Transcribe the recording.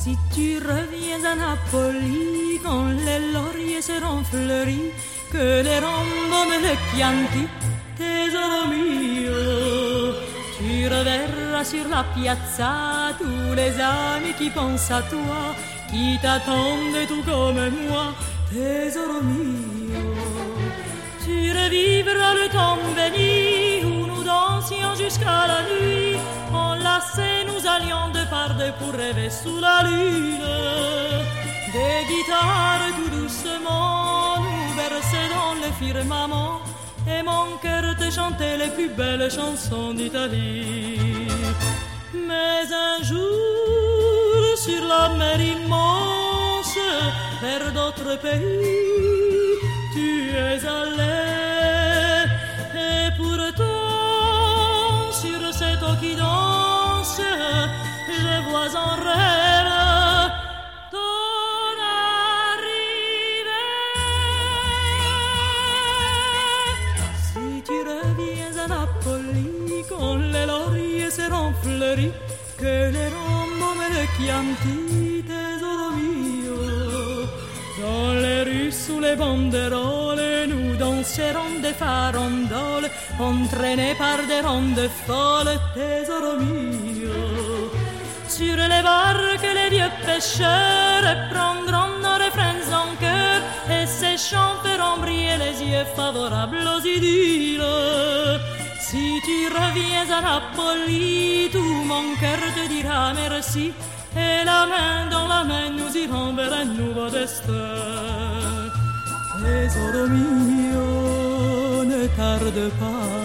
Si tu reviens à Napoli, quand les lauriers seront fleuris, que les rambos me le chianti, tesoro mio, tu reverras sur la piazza tous les amis qui pensent à toi, qui t'attendent tout comme moi, tesoro mio. Tu revivras le temps béni où nous dansions jusqu'à la nuit, enlacés nous allions de part de pour rêver sous la lune. Des guitares tout doucement nous berçaient dans le firmament, et mon cœur te chantait les plus belles chansons d'Italie. Mais un jour, sur la mer immense, vers d'autres pays, tu es allé, et pourtant, sur cette eau qui danse, je vois en rêve ton arrivée. Si tu reviens à Napoli, quand les lauriers seront fleuris, que les rambos me le chianti, tesoro mio. Dans les rues sous les banderoles, nous danserons des farandoles, entraînés par des rondes folles, tesoro mio. Sur les barques, les vieux pêcheurs prendront nos refrains en chœur, et ces chants feront briller les yeux favorables aux idylles. Si tu reviens à Napoli, tout mon cœur te dira merci, et la main dans la main nous irons vers un nouveau destin. Tesoro mio, ne tarde pas.